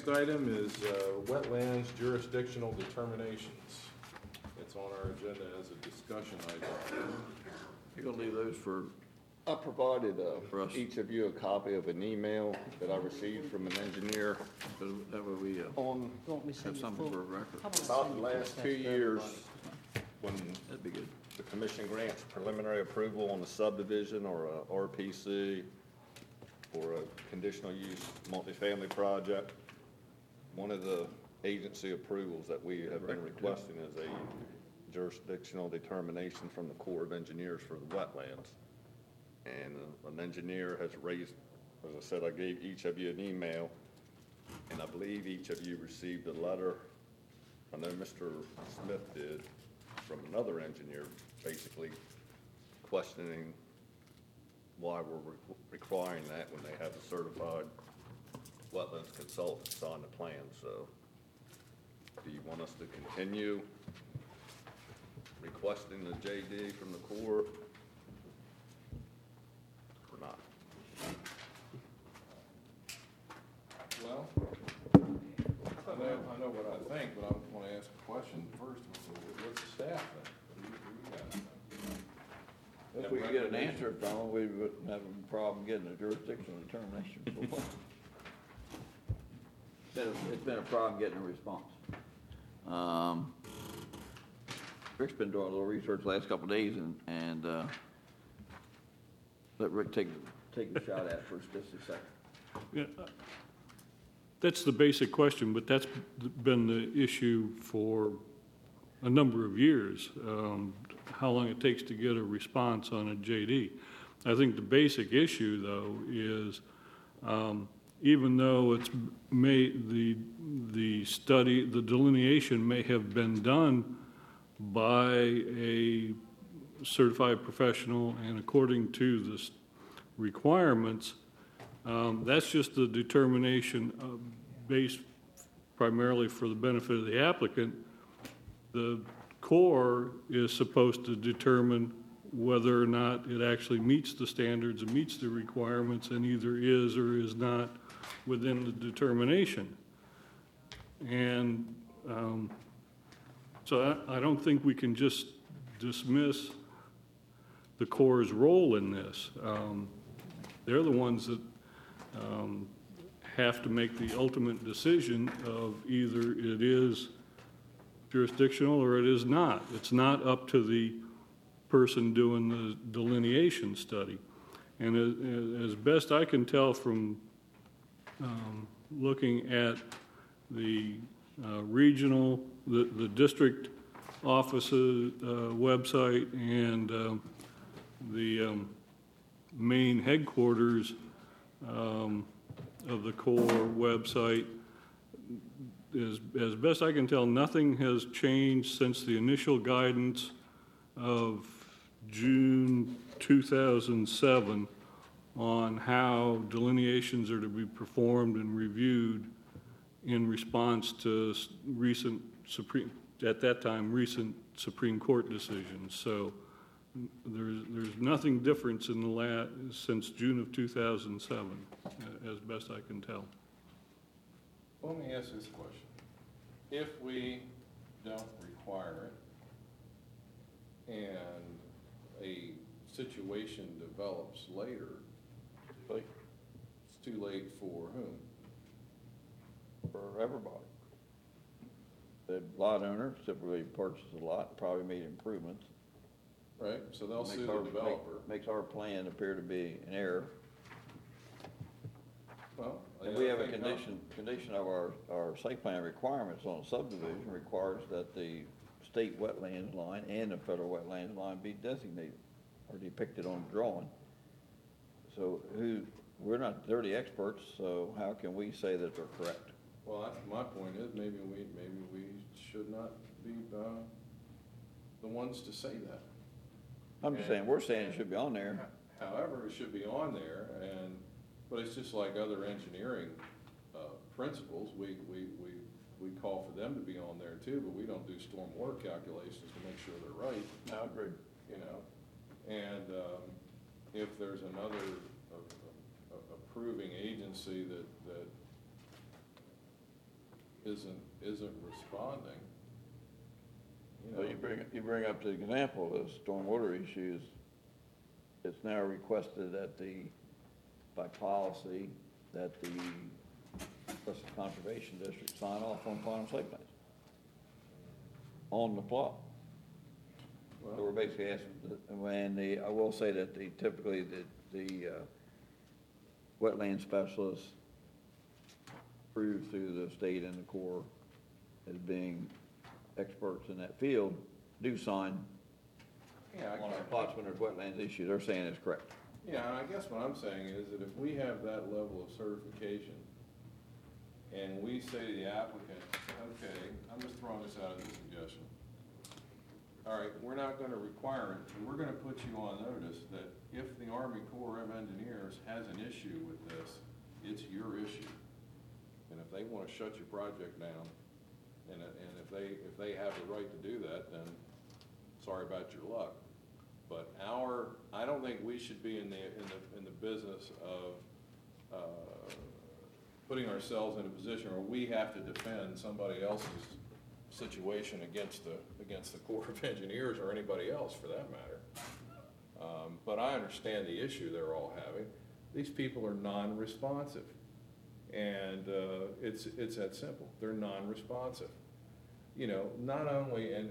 next item is wetlands jurisdictional determinations. It's on our agenda as a discussion item. You're gonna leave those for, I provided For us. each of you a copy of an email that I received from an engineer so that way we on You want me to send have you something full? for a record. How about I about send the you full last 2 text to years everybody? when That'd be good. the commission grants preliminary approval on a subdivision or a RPC or a conditional use multifamily project. One of the agency approvals that we have been requesting is a jurisdictional determination from the Corps of Engineers for the wetlands. And an engineer has raised, as I said, I gave each of you an email, and I believe each of you received a letter. I know Mr. Smith did, from another engineer, basically questioning why we're requiring that when they have a certified wetlands consultant sign the plan. So do you want us to continue requesting the JD from the Corps or not? Well, I know what I think, but I want to ask a question first. What's the staff think? What do you guys If we could get an answer from them, we wouldn't have a problem getting a jurisdictional determination. It's been a problem getting a response. Rick's been doing a little research the last couple of days and let Rick take a shot at it for just a second. Yeah, that's the basic question, but that's been the issue for a number of years, how long it takes to get a response on a JD. I think the basic issue, though, is even though it's the study, the delineation may have been done by a certified professional and according to the requirements, that's just the determination based primarily for the benefit of the applicant. The Corps is supposed to determine whether or not it actually meets the standards and meets the requirements and either is or is not within the determination. And so I don't think we can just dismiss the Corps' role in this. They're the ones that have to make the ultimate decision of either it is jurisdictional or it is not. It's not up to the person doing the delineation study. And as best I can tell from looking at the regional, the district office's website and the main headquarters of the Corps website, as best I can tell, nothing has changed since the initial guidance of June 2007 on how delineations are to be performed and reviewed in response to recent Supreme Court decisions. So there's nothing different since June of 2007, as best I can tell. Let me ask this question. If we don't require it and a situation develops later, it's too late for whom? For everybody. The lot owner typically purchases a lot, probably made improvements. Right, so they'll sue Makes the our- developer. Makes our plan appear to be an error. Well, And we have a condition of our site plan requirements on a subdivision requires that the state wetlands line and the federal wetlands line be designated or depicted on the drawing. So we're not, they're the experts, so how can we say that they're correct? Well, my point is maybe we should not be the ones to say that. I'm just saying, we're saying it should be on there. However, it should be on there, but it's just like other engineering principles. We call for them to be on there too, but we don't do stormwater calculations to make sure they're right. I agree. You know, and if there's another approving agency that isn't responding, you know. Well, you bring up the example of stormwater issues. It's now requested that by policy, that the Western Conservation District sign off on final site plans on the plot. So we're basically asking, I will say that typically the wetland specialists approved through the state and the Corps as being experts in that field do sign Yeah, on our plots when there's wetlands issues. They're saying it's correct. Yeah, and I guess what I'm saying is that if we have that level of certification, and we say to the applicant, okay, I'm just throwing this out as a suggestion. All right, we're not gonna require it, but we're gonna put you on notice that if the Army Corps of Engineers has an issue with this, it's your issue. And if they wanna shut your project down, and if they have the right to do that, then sorry about your luck. But I don't think we should be in the business of, putting ourselves in a position where we have to defend somebody else's situation against the Corps of Engineers or anybody else for that matter. But I understand the issue they're all having. These people are non-responsive. And, it's that simple. They're non-responsive. You know, not only, and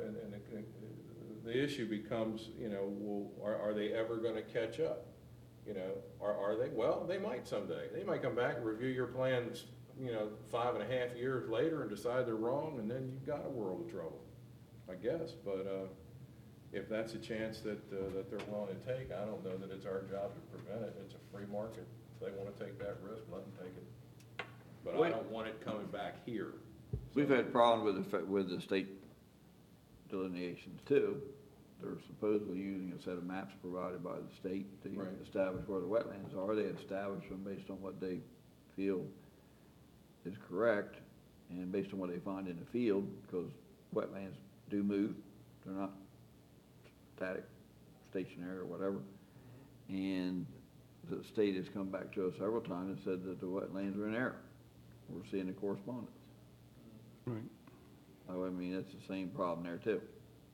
the issue becomes, well, are they ever gonna catch up? You know, are they? Well, they might someday. They might come back and review your plans, 5.5 years later and decide they're wrong, and then you've got a world of trouble, I guess. But if that's a chance that they're willing to take, I don't know that it's our job to prevent it. It's a free market. If they want to take that risk, let them take it. But I don't want it coming back here. We've had problems with the state delineations too. They're supposedly using a set of maps provided by the state to Right. establish where the wetlands are. They establish them based on what they feel is correct and based on what they find in the field, because wetlands do move. They're not static, stationary or whatever. And the state has come back to us several times and said that the wetlands are in error. We're seeing the correspondence. Right. I mean, it's the same problem there too.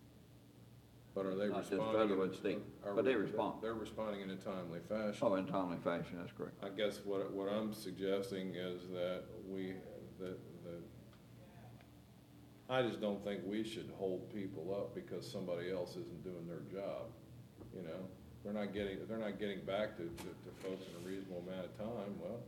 But are they Not just responding? federal and state, but they respond. They're responding in a timely fashion. Oh, in timely fashion, that's correct. I guess what I'm suggesting is that I just don't think we should hold people up because somebody else isn't doing their job, They're not getting back to folks in a reasonable amount of time, well,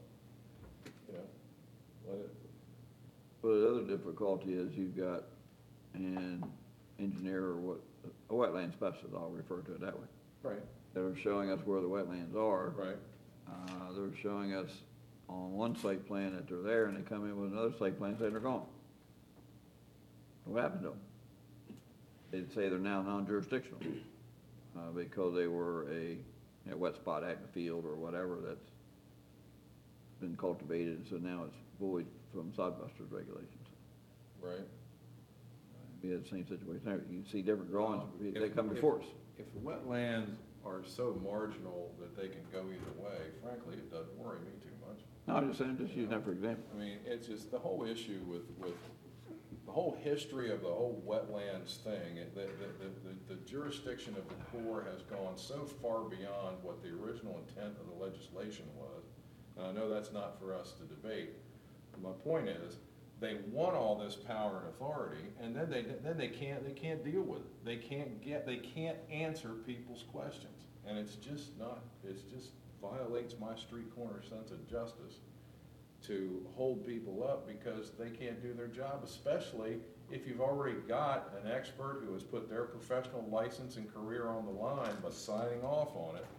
let it. Well, the other difficulty is you've got an engineer or a wetland specialist, I'll refer to it that way. Right, They're showing us where the wetlands are. right. They're showing us on one site plan that they're there, and they come in with another site plan saying they're gone. What happened to them? They'd say they're now non-jurisdictional, because they were a wet spot out in the field or whatever that's been cultivated, so now it's void from sodbusters regulations. Right. We had the same situation there. You see different drawings, Well, they come before us. If wetlands are so marginal that they can go either way, frankly, it doesn't worry me too much. No, I'm just saying, just using that for example. I mean, it's just the whole issue with the whole history of the whole wetlands thing, the jurisdiction of the Corps has gone so far beyond what the original intent of the legislation was. And I know that's not for us to debate. My point is, they want all this power and authority, and then they can't deal with it. They can't answer people's questions. And it just violates my street corner sense of justice to hold people up because they can't do their job, especially if you've already got an expert who has put their professional license and career on the line by signing off on it.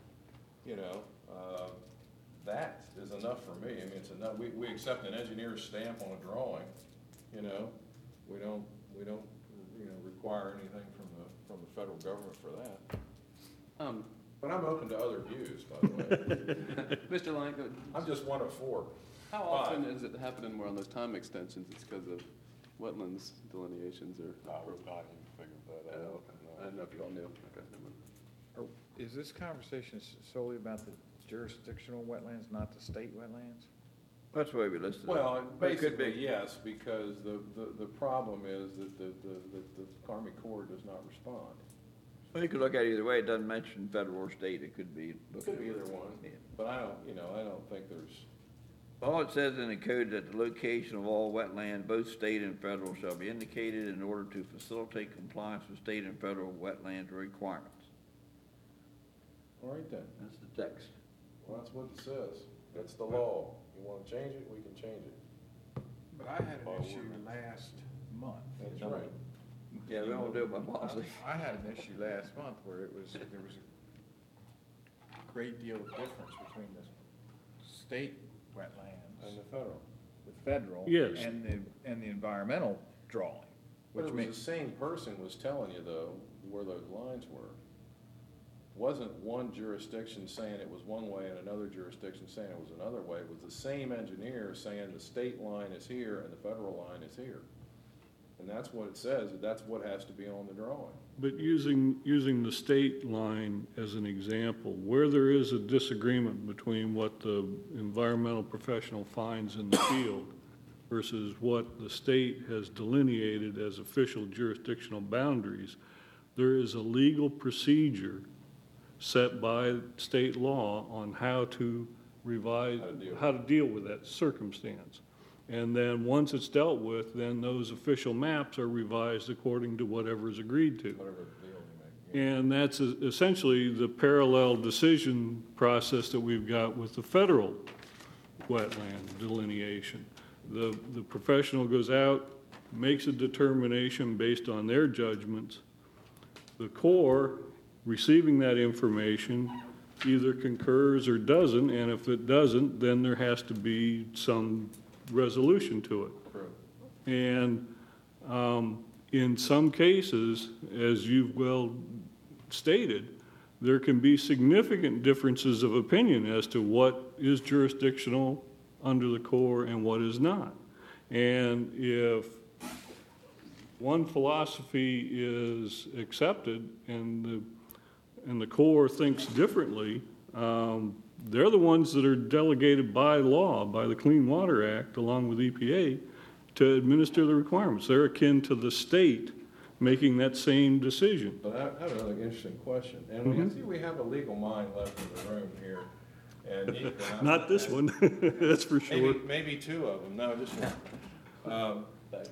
That is enough for me. I mean, it's enough. We accept an engineer's stamp on a drawing. We don't require anything from the federal government for that. But I'm open to other views, by the way. Mr. Lang, I'm just one of four. how often is it happening where on those time extensions, it's because of wetlands delineations or? I even figured that out. I didn't know if you all knew. Okay, never mind. Is this conversation solely about the jurisdictional wetlands, not the state wetlands? That's the way we listed it. Well, But it could basically, be. yes, because the problem is that the Army Corps does not respond. Well, you could look at it either way. It doesn't mention federal or state. It could be. It could be either one, Yeah. but I don't think there's, All it says in the code that the location of all wetland, both state and federal, shall be indicated in order to facilitate compliance with state and federal wetland requirements. all right then. That's the text. Well, that's what it says. That's the law. You wanna change it, we can change it. But I had an issue last month. That's right. Yeah, we don't do it by policy. I had an issue last month where there was a great deal of difference between the state wetlands, And the federal. the federal, Yes. and the environmental drawing, But which it was the makes, same person was telling you though, where those lines were. Wasn't one jurisdiction saying it was one way and another jurisdiction saying it was another way. It was the same engineer saying the state line is here and the federal line is here. And that's what it says, that's what has to be on the drawing. But using the state line as an example, where there is a disagreement between what the environmental professional finds in the field versus what the state has delineated as official jurisdictional boundaries, there is a legal procedure set by state law on how to revise, how to deal with that circumstance. And then, once it's dealt with, then those official maps are revised according to whatever is agreed to. Whatever deal you make. And that's essentially the parallel decision process that we've got with the federal wetland delineation. The professional goes out, makes a determination based on their judgments. The Corps, receiving that information, either concurs or doesn't, and if it doesn't, then there has to be some resolution to it. True. And in some cases, as you've well stated, there can be significant differences of opinion as to what is jurisdictional under the Corps and what is not. And if one philosophy is accepted and the Corps thinks differently, they're the ones that are delegated by law, by the Clean Water Act, along with EPA, to administer the requirements. They're akin to the state making that same decision. But I have another interesting question. And I see we have a legal mind left in the room here. And Not this one, that's for sure. Maybe two of them, no, just one.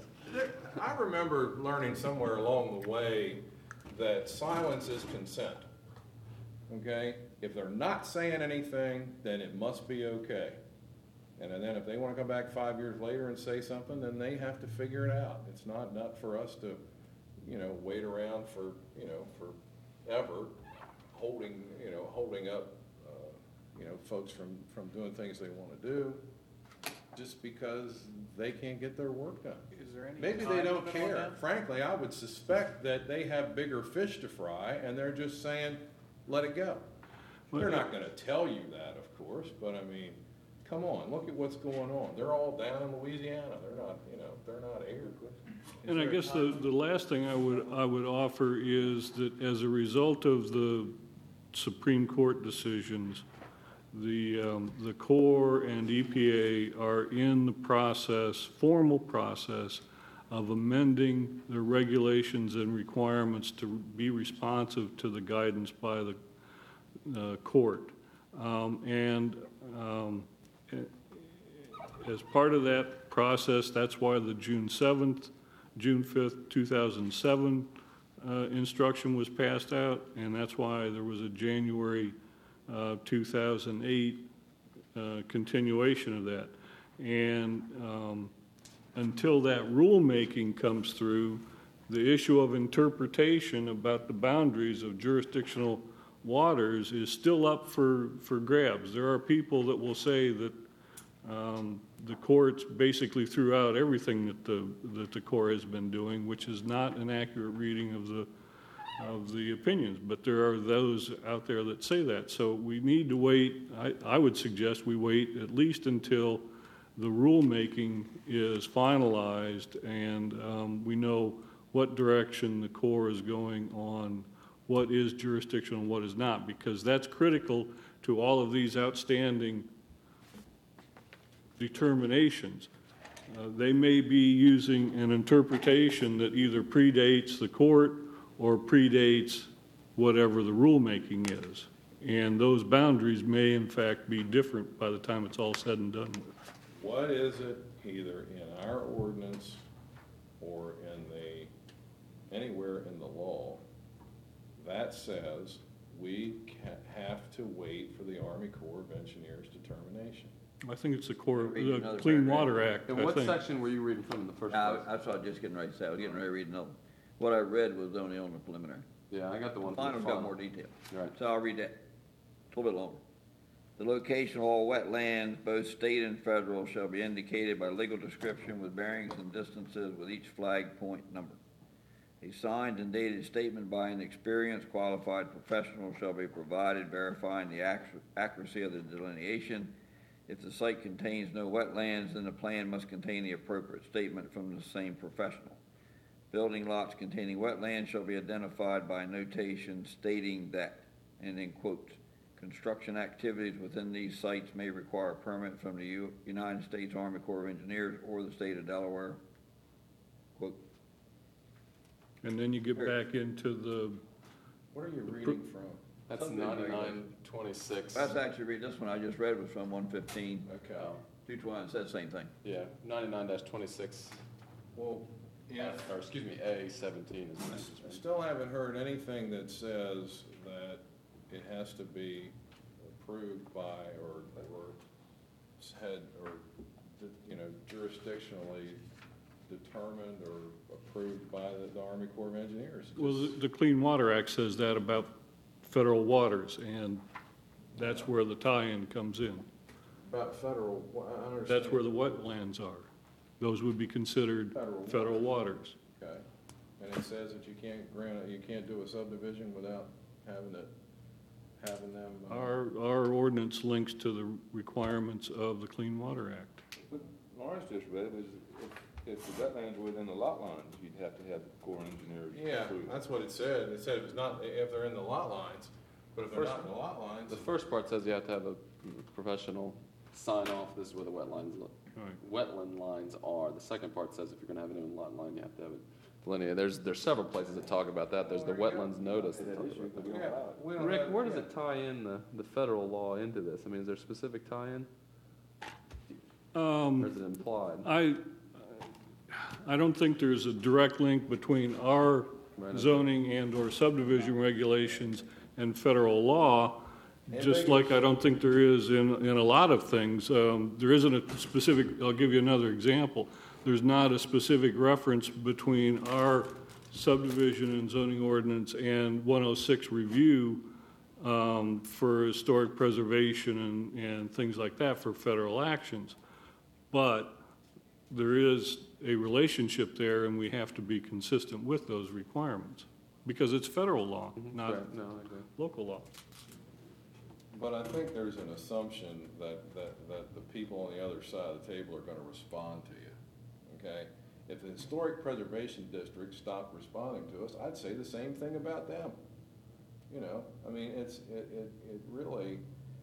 I remember learning somewhere along the way that silence is consent. Okay? If they're not saying anything, then it must be okay. And then if they want to come back 5 years later and say something, then they have to figure it out. It's not for us to, wait around for, forever, holding up, folks from doing things they want to do, just because they can't get their work done. is there any? Maybe they don't care. Frankly, I would suspect that they have bigger fish to fry, and they're just saying, let it go. They're not gonna tell you that, of course, but I mean, come on, look at what's going on. They're all down in Louisiana. They're not here. And I guess the last thing I would offer is that as a result of the Supreme Court decisions, the Corps and EPA are in the formal process of amending the regulations and requirements to be responsive to the guidance by the court. As part of that process, that's why the June 5th, 2007 instruction was passed out, and that's why there was a January 2008 continuation of that. And until that rulemaking comes through, the issue of interpretation about the boundaries of jurisdictional waters is still up for grabs. There are people that will say that the courts basically threw out everything that the Corps has been doing, which is not an accurate reading of the opinions. But there are those out there that say that. So we need to wait. I would suggest we wait at least until the rulemaking is finalized and we know what direction the Corps is going on, what is jurisdictional and what is not, because that's critical to all of these outstanding determinations. They may be using an interpretation that either predates the court or predates whatever the rulemaking is. And those boundaries may in fact be different by the time it's all said and done with. What is it, either in our ordinance or anywhere in the law, that says we have to wait for the Army Corps of Engineers determination? I think it's the Read another Clean paragraph. Water Act, And I what think. section were you reading from in the first place? That's what I was just getting ready to say. I was getting ready to read another one. What I read was only on the preliminary. Yeah, I got the one. from the Final's got more detail. Right. So I'll read that. It's a little bit longer. The location of all wetlands, both state and federal, shall be indicated by legal description with bearings and distances with each flag point number. A signed and dated statement by an experienced qualified professional shall be provided verifying the accuracy of the delineation. If the site contains no wetlands, then the plan must contain the appropriate statement from the same professional. Building lots containing wetlands shall be identified by notation stating that, and in quotes, construction activities within these sites may require a permit from the United States Army Corps of Engineers or the state of Delaware. Quote. And then you get back into the, What are you reading from? That's Subdivision 9926. That's actually, this one I just read was from 115. Okay. 221, it says the same thing. Yeah, 99-26, Well, yeah, or excuse me, A17 is what I just I read. still haven't heard anything that says that it has to be approved by or said or, you know, jurisdictionally determined or approved by the Army Corps of Engineers. It well, just- the Clean Water Act says that about federal waters, and that's where the tie-in comes in. About federal, I understand. That's where the wetlands are. Those would be considered federal waters. Okay, and it says that you can't do a subdivision without having them. Our ordinance links to the requirements of the Clean Water Act. What Lawrence just read was if the wetlands were within the lot lines, you'd have to have the Corps of Engineers Yeah, approve it. that's what it said. It said if they're in the lot lines, but if they're not in the lot lines. The first part says you have to have a professional sign off, this is where the wetland lines are. The second part says if you're gonna have it in a lot line, you have to have it delineated. There's several places that talk about that. There's the wetlands notice that talks about that. We don't Rick, have- where does it tie in the federal law into this? I mean, is there a specific tie-in, or is it implied? I don't think there's a direct link between our Right. zoning and/or subdivision regulations and federal law, And just they- like I don't think there is in a lot of things. There isn't a specific, I'll give you another example. There's not a specific reference between our subdivision and zoning ordinance and 106 review for historic preservation and things like that for federal actions. But there is a relationship there, and we have to be consistent with those requirements, because it's federal law, not Right, no, I agree. local law. But I think there's an assumption that the people on the other side of the table are gonna respond to you, okay? If the Historic Preservation District stopped responding to us, I'd say the same thing about them. You know, I mean, it really,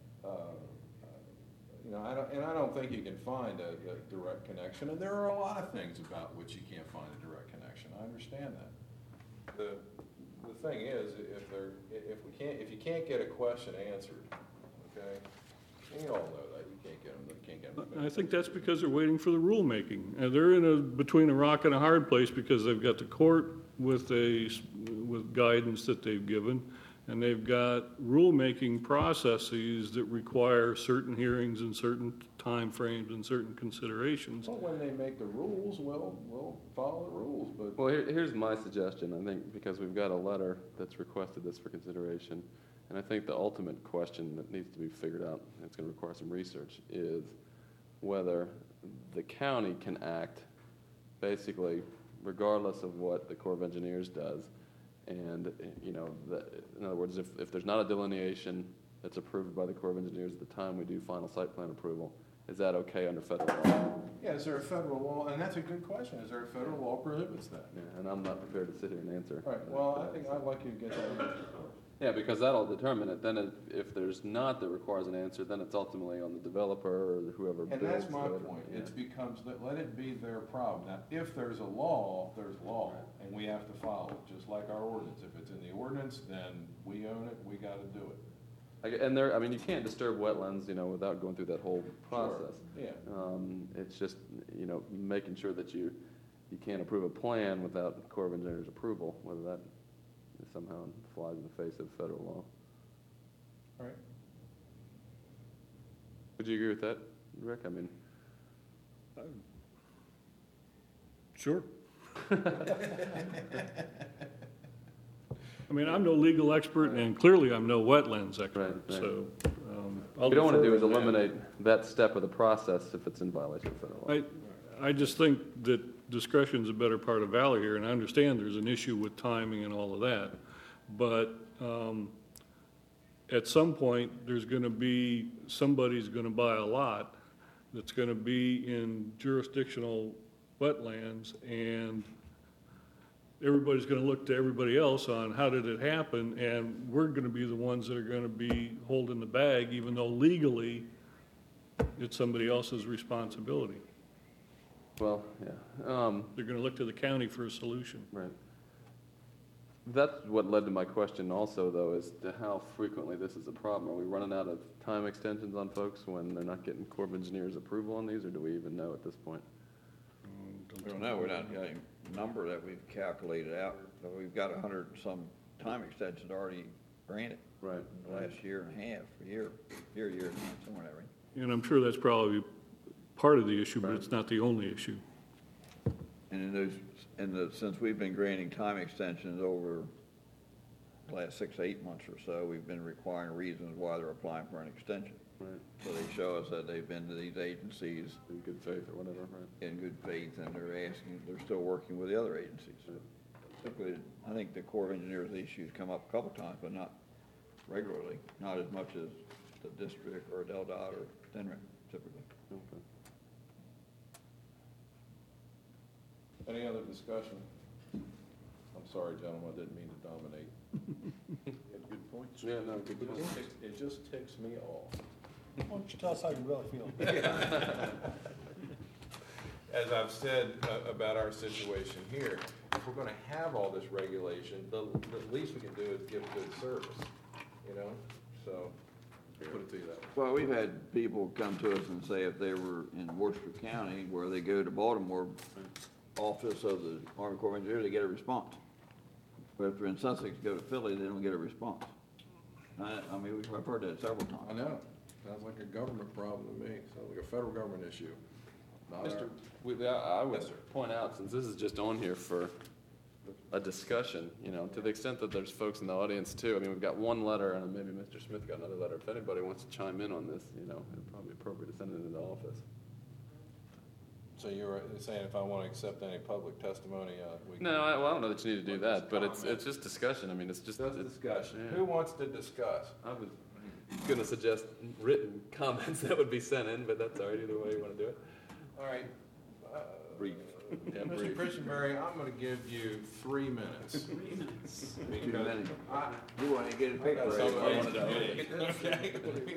you know, I don't think you can find a direct connection, and there are a lot of things about which you can't find a direct connection, I understand that. The thing is, if you can't get a question answered, okay, and you all know that, you can't get them. I think that's because they're waiting for the rulemaking. And they're between a rock and a hard place, because they've got the court with guidance that they've given, and they've got rulemaking processes that require certain hearings and certain timeframes and certain considerations. Well, when they make the rules, we'll follow the rules, but. Well, here's my suggestion, I think, because we've got a letter that's requested this for consideration, and I think the ultimate question that needs to be figured out, and it's gonna require some research, is whether the county can act basically regardless of what the Corps of Engineers does. And, you know, in other words, if there's not a delineation that's approved by the Corps of Engineers at the time we do final site plan approval, is that okay under federal law? Yeah, is there a federal law, and that's a good question, is there a federal law prohibits that? Yeah, and I'm not prepared to sit here and answer. All right, well, I think I'd like you to get that answer Yeah, because that'll determine it. Then if there's not that requires an answer, then it's ultimately on the developer or whoever builds. And that's my it. point, Yeah. it becomes, let it be their problem. Now, if there's a law, there's law, and we have to follow it, just like our ordinance. If it's in the ordinance, then we own it, we gotta do it. And I mean, you can't disturb wetlands, without going through that whole process. Yeah. It's just, making sure that you can't approve a plan without Corps of Engineers approval, whether that somehow flies in the face of federal law. All right. Would you agree with that, Rick? I mean, Sure. I mean, I'm no legal expert, and clearly I'm no wetlands expert, Right. so. what we don't want to do is defer to eliminate that step of the process if it's in violation of federal law. I just think that discretion's a better part of valor here, and I understand there's an issue with timing and all of that. But at some point, there's going to be, somebody's going to buy a lot that's going to be in jurisdictional wetlands, and everybody's going to look to everybody else on how did it happen, and we're going to be the ones that are going to be holding the bag, even though legally it's somebody else's responsibility. Well, yeah. They're going to look to the county for a solution. Right. That's what led to my question also, though, as to how frequently this is a problem. Are we running out of time extensions on folks when they're not getting Corps of Engineers approval on these, or do we even know at this point? We don't know, we're not getting a number that we've calculated out, but we've got 100 and some time extensions already granted. Right. The last year and a half, year and a half, somewhere in that range. And I'm sure that's probably part of the issue, but it's not the only issue. And since we've been granting time extensions over the last 6 to 8 months or so, we've been requiring reasons why they're applying for an extension. Right. So they show us that they've been to these agencies In good faith or whatever, right? in good faith, and they're still working with the other agencies. I think the Corps of Engineers issues come up a couple times, but not regularly, not as much as the district or DelDOT or DNRIC typically. Okay. Any other discussion? I'm sorry, gentlemen, I didn't mean to dominate. You had good points. Yeah, no, good point. It just ticks me off. Why don't you tell us how you really feel? As I've said about our situation here, if we're gonna have all this regulation, the least we can do is give good service, so, put it to you that way. Well, we've had people come to us and say if they were in Worcester County, where they go to Baltimore office of the Army Corps of Engineers, they get a response. But if they're in Sussex, go to Philly, they don't get a response. I've heard that several times. I know, sounds like a government problem to me, sounds like a federal government issue. Not Mr. our- I would Yes, sir. point out, since this is just on here for a discussion, to the extent that there's folks in the audience too. I mean, we've got one letter, and maybe Mr. Smith got another letter. If anybody wants to chime in on this, it'd probably be appropriate to send it into the office. So you're saying if I want to accept any public testimony, we can? No, I don't know that you need to do Well, that, but just it's just discussion. I mean, it's just Just it's- discussion. yeah. Who wants to discuss? I was going to suggest written comments that would be sent in, but that's all right, either way you want to do it. All right. Brief. Yeah, Mr. brief. Christianberry, I'm going to give you 3 minutes. 3 minutes. Too many. You want to get a picture? Okay.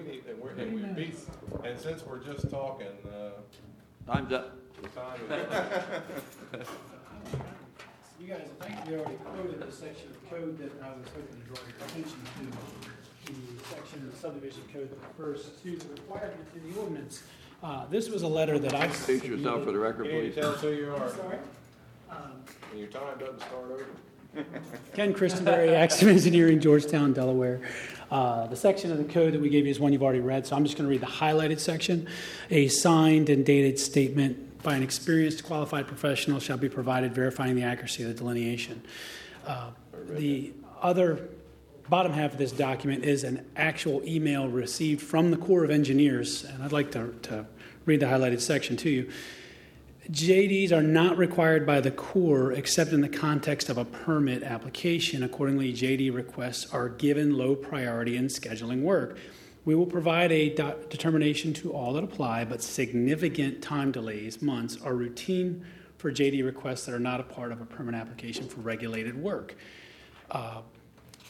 And since we're just talking, Time's up. the time is You guys, I think we already quoted the section of code that I was hoping to draw your attention to. The section of the subdivision code that refers to the requirements in the ordinance. This was a letter that I. Introduce yourself for the record, You need please. to tell us who you I'm are. sorry. And your time doesn't start over. Ken Christenberry, Axum Engineering, Georgetown, Delaware. The section of the code that we gave you is one you've already read, so I'm just going to read the highlighted section. A signed and dated statement by an experienced, qualified professional shall be provided verifying the accuracy of the delineation. The other bottom half of this document is an actual email received from the Corps of Engineers, and I'd like to read the highlighted section to you. JDs are not required by the Corps except in the context of a permit application. Accordingly, JD requests are given low priority in scheduling work. We will provide a determination to all that apply, but significant time delays, months, are routine for JD requests that are not a part of a permit application for regulated work.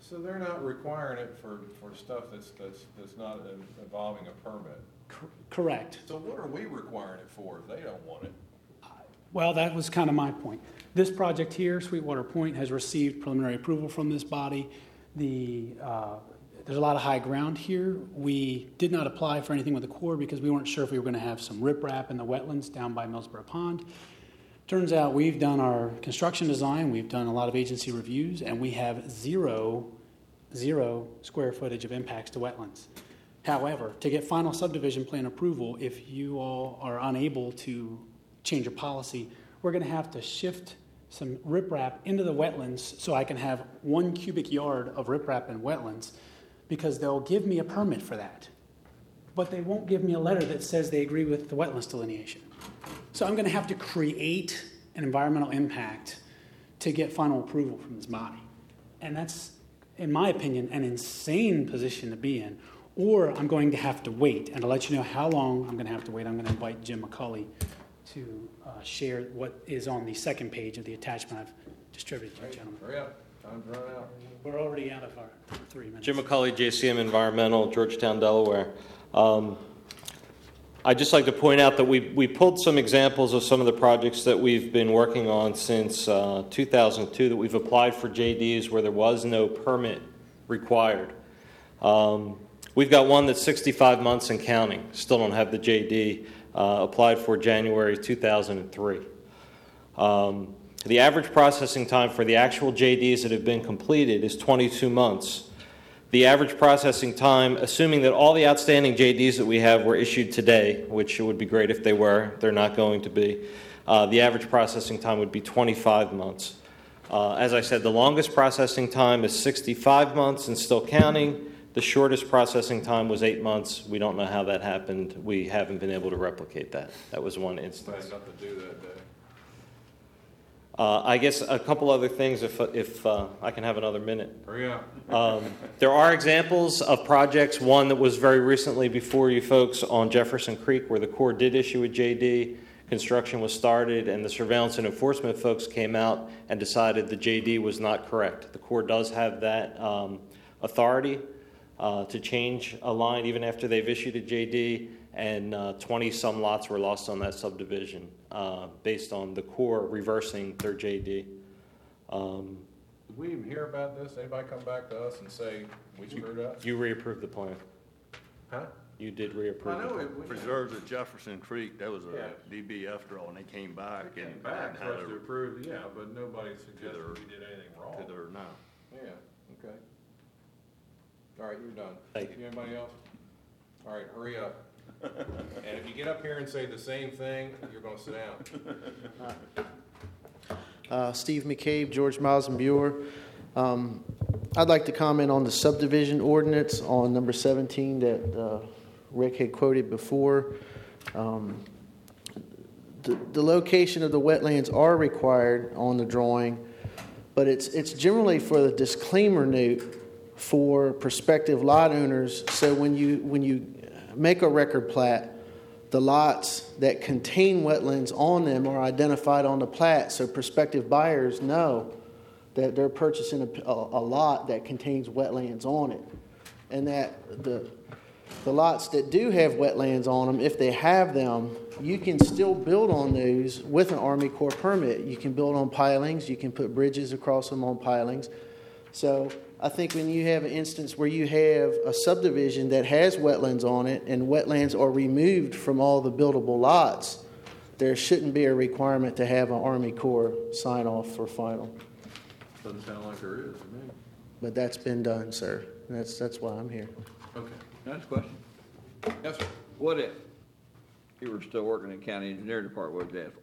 So they're not requiring it for stuff that's not involving a permit. Correct. So what are we requiring it for if they don't want it? Well, that was kind of my point. This project here, Sweetwater Point, has received preliminary approval from this body. There's a lot of high ground here. We did not apply for anything with the Corps because we weren't sure if we were going to have some riprap in the wetlands down by Millsboro Pond. Turns out we've done our construction design, we've done a lot of agency reviews, and we have zero square footage of impacts to wetlands. However, to get final subdivision plan approval, if you all are unable to change your policy, we're going to have to shift some riprap into the wetlands so I can have 1 cubic yard of riprap in wetlands, because they'll give me a permit for that. But they won't give me a letter that says they agree with the wetlands delineation. So I'm going to have to create an environmental impact to get final approval from this body. And that's, in my opinion, an insane position to be in. Or I'm going to have to wait. And to let you know how long I'm going to have to wait, I'm going to invite Jim McCulley to share what is on the second page of the attachment I've distributed to you, gentlemen. Hurry up, time's running out. We're already out of our 3 minutes. Jim McCulley, JCM Environmental, Georgetown, Delaware. I'd just like to point out that we pulled some examples of some of the projects that we've been working on since 2002 that we've applied for JDs where there was no permit required. We've got one that's 65 months and counting. Still don't have the JD. Applied for January 2003. The average processing time for the actual JDs that have been completed is 22 months. The average processing time, assuming that all the outstanding JDs that we have were issued today, which it would be great if they were, they're not going to be, the average processing time would be 25 months. As I said, the longest processing time is 65 months and still counting. The shortest processing time was 8 months. We don't know how that happened. We haven't been able to replicate that. That was one instance. I had nothing to do that day. I guess a couple other things, if I can have another minute. Hurry up. There are examples of projects, one that was very recently before you folks on Jefferson Creek where the Corps did issue a JD, construction was started, and the surveillance and enforcement folks came out and decided the JD was not correct. The Corps does have that authority to change a line even after they've issued a JD, and 20-some lots were lost on that subdivision based on the Corps reversing their JD. Did we even hear about this? Anybody come back to us and say, we screwed up? You reapproved the plan. Huh? You did reapprove. I know it. it. Preserves at Jefferson Creek, that was Yeah. a DBF draw, and they came back Came and back for had us to a, approve, yeah, but nobody suggested we did anything wrong. to their, no. Yeah, okay. All right, you're done. Thank you. Anybody else? All right, hurry up. And if you get up here and say the same thing, you're gonna sit down. Steve McCabe, George Miles and Buer. I'd like to comment on the subdivision ordinance on number 17 that Rick had quoted before. The location of the wetlands are required on the drawing, but it's generally for the disclaimer note for prospective lot owners. So when you make a record plat, the lots that contain wetlands on them are identified on the plat, so prospective buyers know that they're purchasing a lot that contains wetlands on it, and that the lots that do have wetlands on them, if they have them, you can still build on those with an Army Corps permit. You can build on pilings, you can put bridges across them on pilings. So I think when you have an instance where you have a subdivision that has wetlands on it and wetlands are removed from all the buildable lots, there shouldn't be a requirement to have an Army Corps sign off for final. Doesn't sound like there is to me. But that's been done, sir. That's why I'm here. Okay. Next question. Yes, sir. What if you were still working in county engineer department, what would you ask for?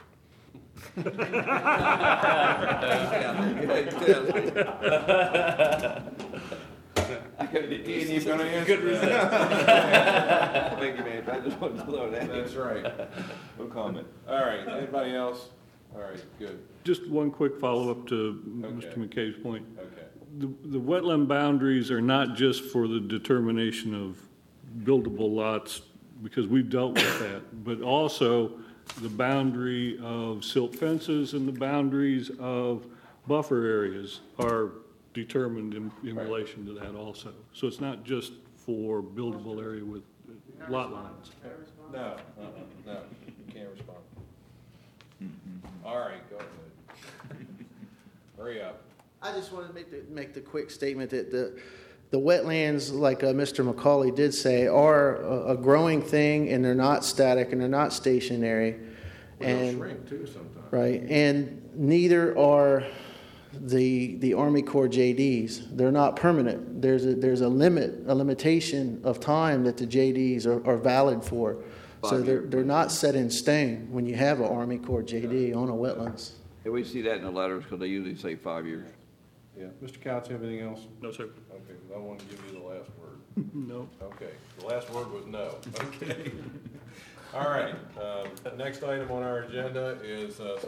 He's gonna answer Thank you, man. I just wanted to know that. That's right. No comment. All right, anybody else? All right, good. Just one quick follow-up to Okay. Mr. McKay's point. Okay. The wetland boundaries are not just for the determination of buildable lots, because we've dealt with that, but also the boundary of silt fences and the boundaries of buffer areas are determined in Right. relation to that also. So it's not just for buildable area with lot lines. No, no, you can't respond. All right, go ahead. Hurry up. I just wanted to make the quick statement that the wetlands, like Mr. McCauley did say, are a growing thing, and they're not static and they're not stationary. Well, they'll And shrink too sometimes. right, and neither are the Army Corps JDs. They're not permanent. There's a limitation of time that the JDs are valid for. So 5 years. they're not set in stone when you have an Army Corps JD on a wetlands. Yeah, we see that in the letters, because they usually say 5 years. Yeah, Mr. Couch, have anything else? No, sir. Okay, I want to give you the last word. No. Okay, the last word was no. Okay. All right, the next item on our agenda is